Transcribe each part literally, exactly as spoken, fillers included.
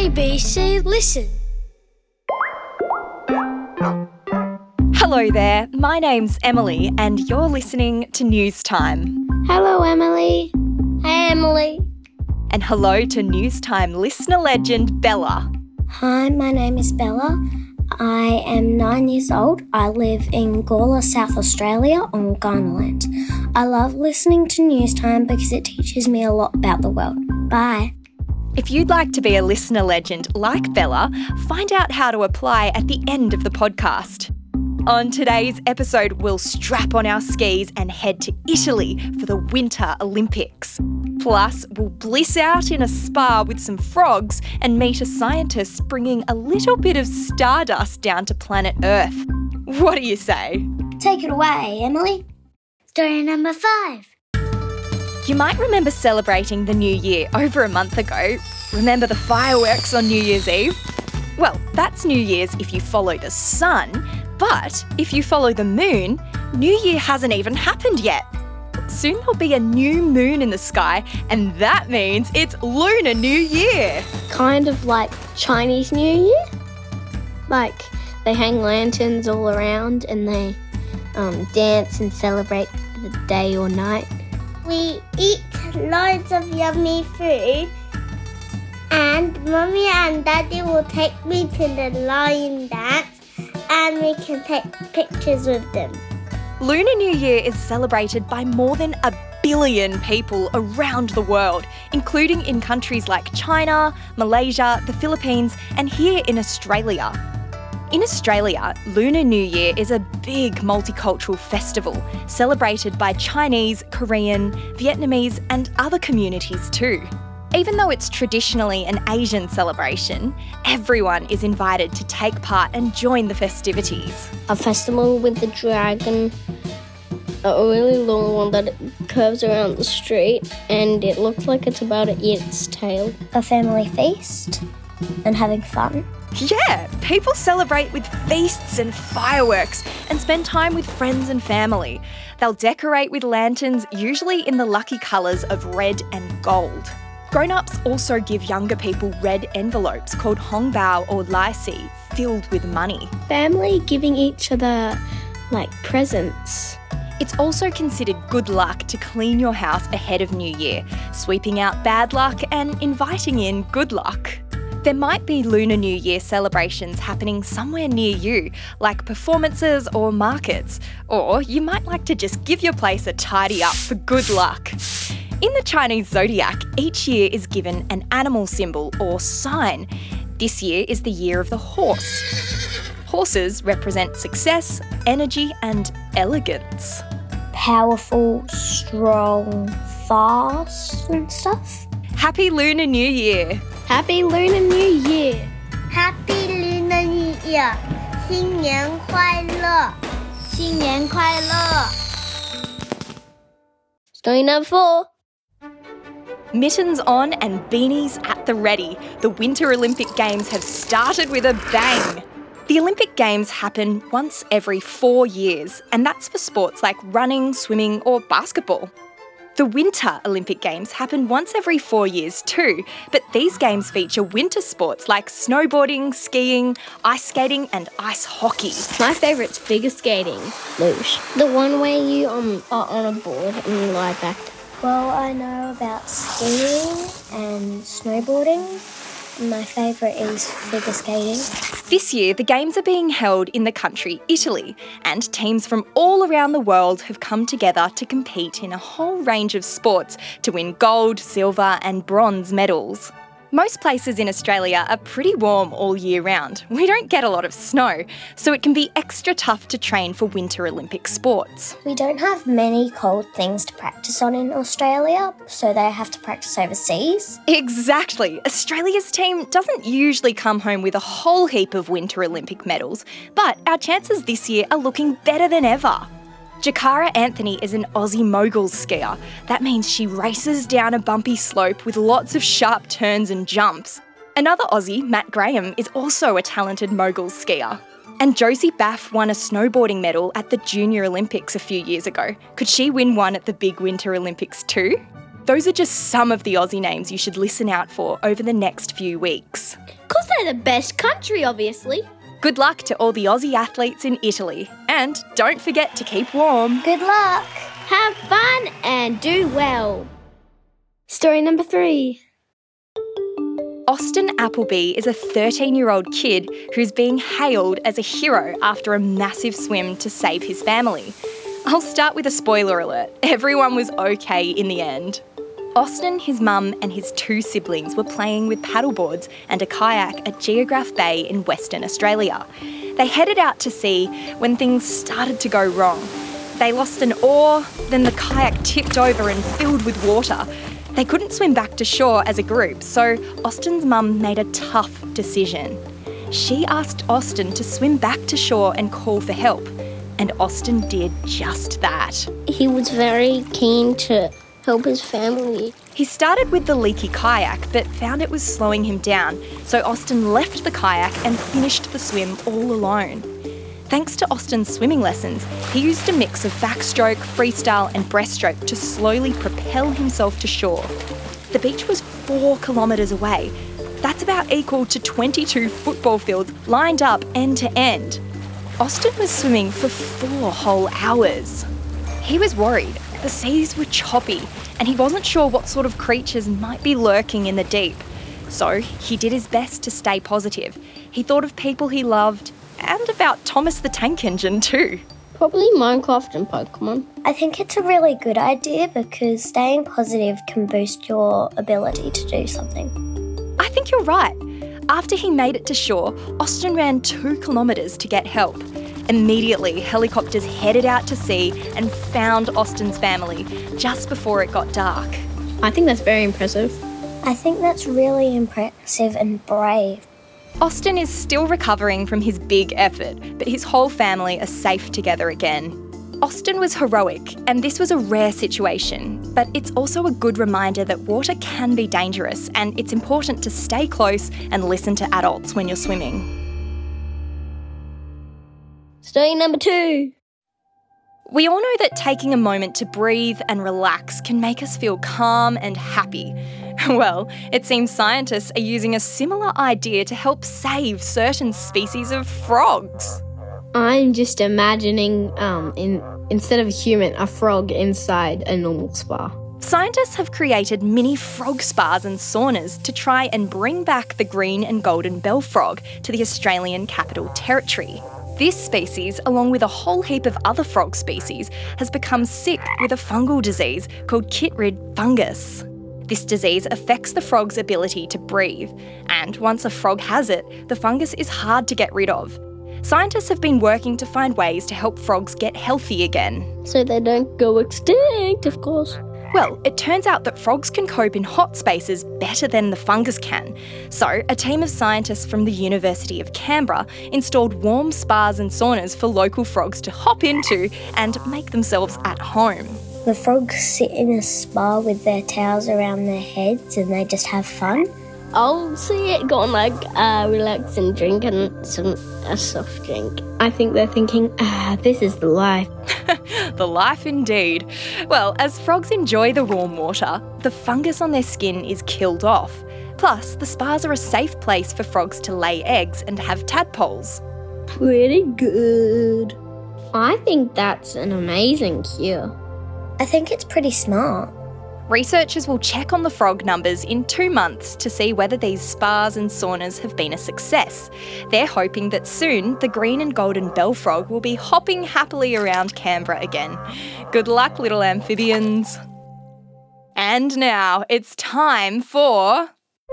A B C Listen. Hello there, my name's Emily and you're listening to News Time. Hello, Emily. Hey, Emily. And hello to News Time listener legend Bella. Hi, my name is Bella. I am nine years old. I live in Gawler, South Australia on Garnerland. I love listening to News Time because it teaches me a lot about the world. Bye. If you'd like to be a listener legend like Bella, find out how to apply at the end of the podcast. On today's episode, we'll strap on our skis and head to Italy for the Winter Olympics. Plus, we'll bliss out in a spa with some frogs and meet a scientist bringing a little bit of stardust down to planet Earth. What do you say? Take it away, Emily. Story number five. You might remember celebrating the New Year over a month ago. Remember the fireworks on New Year's Eve? Well, that's New Year's if you follow the sun, but if you follow the moon, New Year hasn't even happened yet. Soon there'll be a new moon in the sky, and that means it's Lunar New Year. Kind of like Chinese New Year. Like they hang lanterns all around and they um, dance and celebrate the day or night. We eat loads of yummy food, and Mummy and Daddy will take me to the lion dance and we can take pictures with them. Lunar New Year is celebrated by more than a billion people around the world, including in countries like China, Malaysia, the Philippines, and here in Australia. In Australia, Lunar New Year is a big multicultural festival celebrated by Chinese, Korean, Vietnamese and other communities too. Even though it's traditionally an Asian celebration, everyone is invited to take part and join the festivities. A festival with the dragon, a really long one that curves around the street and it looks like it's about to eat its tail. A family feast and having fun. Yeah, people celebrate with feasts and fireworks and spend time with friends and family. They'll decorate with lanterns, usually in the lucky colours of red and gold. Grown-ups also give younger people red envelopes called hongbao or laisi, filled with money. Family giving each other, like, presents. It's also considered good luck to clean your house ahead of New Year, sweeping out bad luck and inviting in good luck. There might be Lunar New Year celebrations happening somewhere near you, like performances or markets, or you might like to just give your place a tidy up for good luck. In the Chinese zodiac, each year is given an animal symbol or sign. This year is the year of the horse. Horses represent success, energy and elegance. Powerful, strong, fast and stuff. Happy Lunar New Year! Happy Lunar New Year! Happy Lunar New Year! 新年快乐! 新年快乐! Story number four. Mittens on and beanies at the ready. The Winter Olympic Games have started with a bang. The Olympic Games happen once every four years, and that's for sports like running, swimming or basketball. The Winter Olympic Games happen once every four years too, but these games feature winter sports like snowboarding, skiing, ice skating and ice hockey. My favourite's figure skating, luge. The one where you um are on a board and you lie back. Well, I know about skiing and snowboarding. My favourite is figure skating. This year, the Games are being held in the country Italy, and teams from all around the world have come together to compete in a whole range of sports to win gold, silver and bronze medals. Most places in Australia are pretty warm all year round. We don't get a lot of snow, so it can be extra tough to train for Winter Olympic sports. We don't have many cold things to practice on in Australia, so they have to practice overseas. Exactly. Australia's team doesn't usually come home with a whole heap of Winter Olympic medals, but our chances this year are looking better than ever. Jakara Anthony is an Aussie mogul skier. That means she races down a bumpy slope with lots of sharp turns and jumps. Another Aussie, Matt Graham, is also a talented mogul skier. And Josie Baff won a snowboarding medal at the Junior Olympics a few years ago. Could she win one at the big Winter Olympics too? Those are just some of the Aussie names you should listen out for over the next few weeks. Because they're the best country, obviously. Good luck to all the Aussie athletes in Italy. And don't forget to keep warm. Good luck. Have fun and do well. Story number three. Austin Appleby is a thirteen-year-old kid who's being hailed as a hero after a massive swim to save his family. I'll start with a spoiler alert. Everyone was okay in the end. Austin, his mum and his two siblings were playing with paddleboards and a kayak at Geograph Bay in Western Australia. They headed out to sea when things started to go wrong. They lost an oar, then the kayak tipped over and filled with water. They couldn't swim back to shore as a group, so Austin's mum made a tough decision. She asked Austin to swim back to shore and call for help, and Austin did just that. He was very keen to help his family. He started with the leaky kayak but found it was slowing him down, so Austin left the kayak and finished the swim all alone. Thanks to Austin's swimming lessons, he used a mix of backstroke, freestyle and breaststroke to slowly propel himself to shore. The beach was four kilometres away. That's about equal to twenty-two football fields lined up end to end. Austin was swimming for four whole hours. He was worried. The seas were choppy and he wasn't sure what sort of creatures might be lurking in the deep. So he did his best to stay positive. He thought of people he loved and about Thomas the Tank Engine too. Probably Minecraft and Pokemon. I think it's a really good idea because staying positive can boost your ability to do something. I think you're right. After he made it to shore, Austin ran two kilometres to get help. Immediately, helicopters headed out to sea and found Austin's family just before it got dark. I think that's very impressive. I think that's really impressive and brave. Austin is still recovering from his big effort, but his whole family are safe together again. Austin was heroic, and this was a rare situation, but it's also a good reminder that water can be dangerous and it's important to stay close and listen to adults when you're swimming. Story number two. We all know that taking a moment to breathe and relax can make us feel calm and happy. Well, it seems scientists are using a similar idea to help save certain species of frogs. I'm just imagining, um, in instead of a human, a frog inside a normal spa. Scientists have created mini frog spas and saunas to try and bring back the green and golden bell frog to the Australian Capital Territory. This species, along with a whole heap of other frog species, has become sick with a fungal disease called chytrid fungus. This disease affects the frog's ability to breathe, and once a frog has it, the fungus is hard to get rid of. Scientists have been working to find ways to help frogs get healthy again. So they don't go extinct, of course. Well, it turns out that frogs can cope in hot spaces better than the fungus can. So, a team of scientists from the University of Canberra installed warm spas and saunas for local frogs to hop into and make themselves at home. The frogs sit in a spa with their tails around their heads and they just have fun. I'll see it going like, uh, relax and drink and some a soft drink. I think they're thinking, ah, this is the life. The life indeed. Well, as frogs enjoy the warm water, the fungus on their skin is killed off. Plus, the spas are a safe place for frogs to lay eggs and have tadpoles. Pretty good. I think that's an amazing cure. I think it's pretty smart. Researchers will check on the frog numbers in two months to see whether these spas and saunas have been a success. They're hoping that soon the green and golden bell frog will be hopping happily around Canberra again. Good luck, little amphibians. And now it's time for...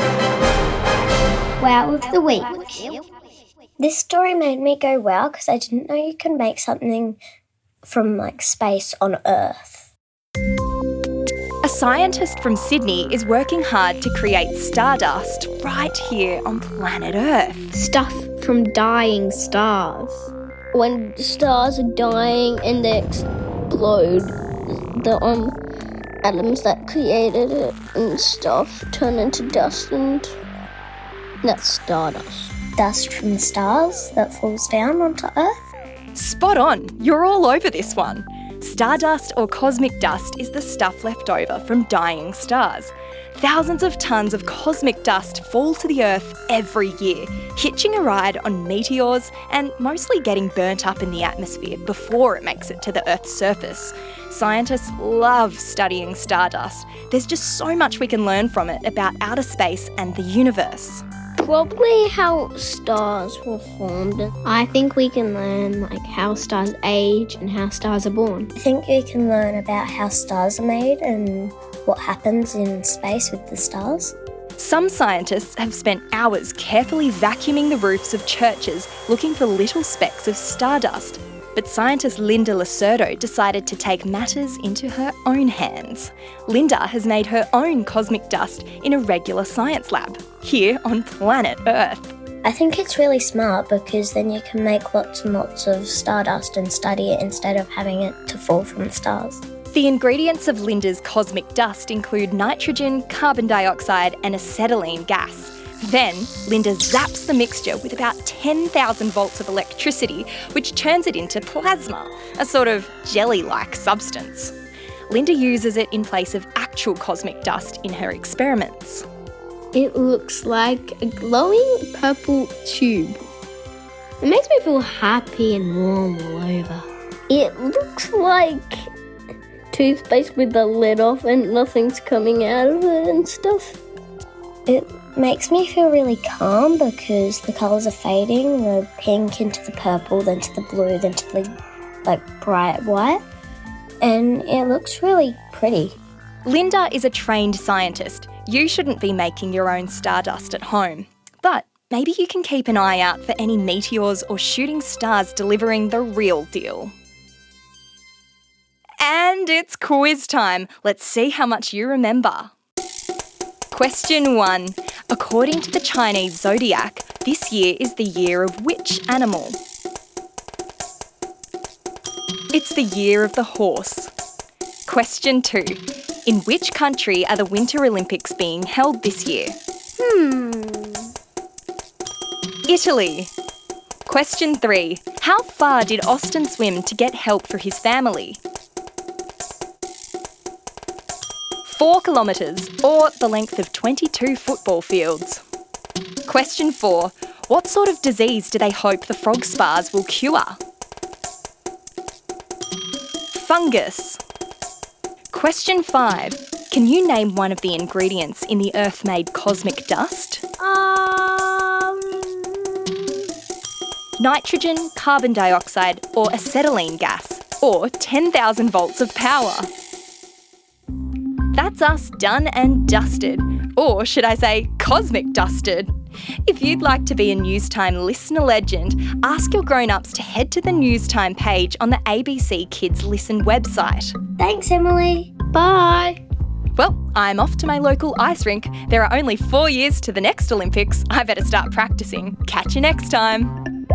Wow of the Week. This story made me go wow because I didn't know you can make something from like space on Earth. A scientist from Sydney is working hard to create stardust right here on planet Earth. Stuff from dying stars. When stars are dying and they explode, the um atoms that created it and stuff turn into dust, and that's stardust. Dust from the stars that falls down onto Earth? Spot on, you're all over this one. Stardust or cosmic dust is the stuff left over from dying stars. Thousands of tons of cosmic dust fall to the Earth every year, hitching a ride on meteors and mostly getting burnt up in the atmosphere before it makes it to the Earth's surface. Scientists love studying stardust. There's just so much we can learn from it about outer space and the universe. Probably how stars were formed. I think we can learn like how stars age and how stars are born. I think you can learn about how stars are made and what happens in space with the stars. Some scientists have spent hours carefully vacuuming the roofs of churches looking for little specks of stardust. But scientist Linda Lacerdo decided to take matters into her own hands. Linda has made her own cosmic dust in a regular science lab, here on planet Earth. I think it's really smart because then you can make lots and lots of stardust and study it instead of having it to fall from the stars. The ingredients of Linda's cosmic dust include nitrogen, carbon dioxide and acetylene gas. Then, Linda zaps the mixture with about ten thousand volts of electricity, which turns it into plasma, a sort of jelly-like substance. Linda uses it in place of actual cosmic dust in her experiments. It looks like a glowing purple tube. It makes me feel happy and warm all over. It looks like toothpaste with the lid off and nothing's coming out of it and stuff. It makes me feel really calm because the colours are fading, the pink into the purple, then to the blue, then to the like bright white, and it looks really pretty. Linda is a trained scientist. You shouldn't be making your own stardust at home. But maybe you can keep an eye out for any meteors or shooting stars delivering the real deal. And it's quiz time. Let's see how much you remember. Question one. According to the Chinese zodiac, this year is the year of which animal? It's the year of the horse. Question two. In which country are the Winter Olympics being held this year? Hmm. Italy. Question three. How far did Austin swim to get help for his family? Four kilometres, or the length of twenty-two football fields. Question four. What sort of disease do they hope the frog spars will cure? Fungus. Question five. Can you name one of the ingredients in the Earth-made cosmic dust? Um, Nitrogen, carbon dioxide, or acetylene gas, or ten thousand volts of power. That's us done and dusted. Or should I say, cosmic dusted. If you'd like to be a Newstime listener legend, ask your grown-ups to head to the Newstime page on the A B C Kids Listen website. Thanks, Emily. Bye. Well, I'm off to my local ice rink. There are only four years to the next Olympics. I better start practicing. Catch you next time.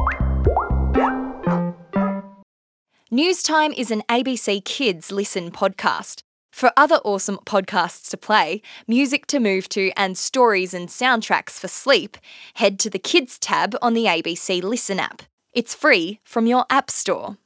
Newstime is an A B C Kids Listen podcast. For other awesome podcasts to play, music to move to, and stories and soundtracks for sleep, head to the Kids tab on the A B C Listen app. It's free from your App Store.